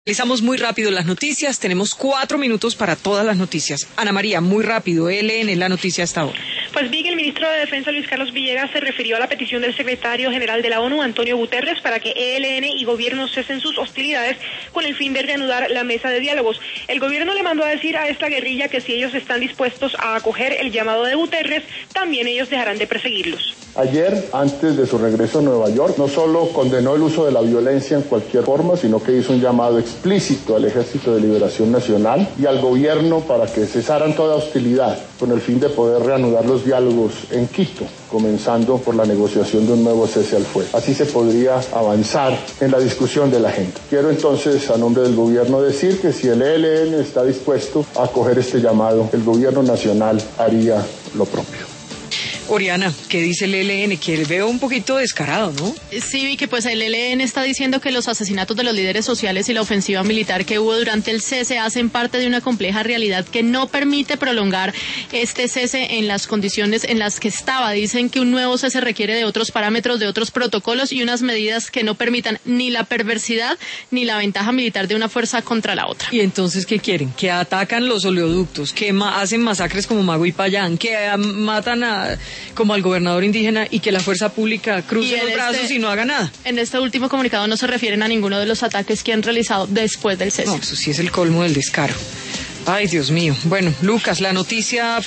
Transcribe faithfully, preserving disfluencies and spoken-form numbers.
Realizamos muy rápido las noticias, tenemos cuatro minutos para todas las noticias. Ana María, muy rápido, E L N, la noticia hasta ahora. Pues vi que el ministro de Defensa, Luis Carlos Villegas, se refirió a la petición del secretario general de la ONU, Antonio Guterres, para que E L N y gobierno cesen sus hostilidades con el fin de reanudar la mesa de diálogos. El gobierno le mandó a decir a esta guerrilla que si ellos están dispuestos a acoger el llamado de Guterres, también ellos dejarán de perseguirlos. Ayer, antes de su regreso a Nueva York, no solo condenó el uso de la violencia en cualquier forma, sino que hizo un llamado explícito al Ejército de Liberación Nacional y al gobierno para que cesaran toda hostilidad con el fin de poder reanudar los diálogos en Quito, comenzando por la negociación de un nuevo cese al fuego. Así se podría avanzar en la discusión de la agenda. Quiero entonces, a nombre del gobierno, decir que si el E L N está dispuesto a acoger este llamado, el gobierno nacional haría lo propio. Oriana, ¿qué dice el E L N? Que veo un poquito descarado, ¿no? Sí, vi que pues el E L N está diciendo que los asesinatos de los líderes sociales y la ofensiva militar que hubo durante el cese hacen parte de una compleja realidad que no permite prolongar este cese en las condiciones en las que estaba. Dicen que un nuevo cese requiere de otros parámetros, de otros protocolos y unas medidas que no permitan ni la perversidad ni la ventaja militar de una fuerza contra la otra. ¿Y entonces qué quieren? Que atacan los oleoductos, que ma- hacen masacres como Mago y Payán, que uh, matan a... como al gobernador indígena y que la fuerza pública cruce los brazos este, y no haga nada. En este último comunicado no se refieren a ninguno de los ataques que han realizado después del cese. No, eso sí es el colmo del descaro. Ay, Dios mío. Bueno, Lucas, la noticia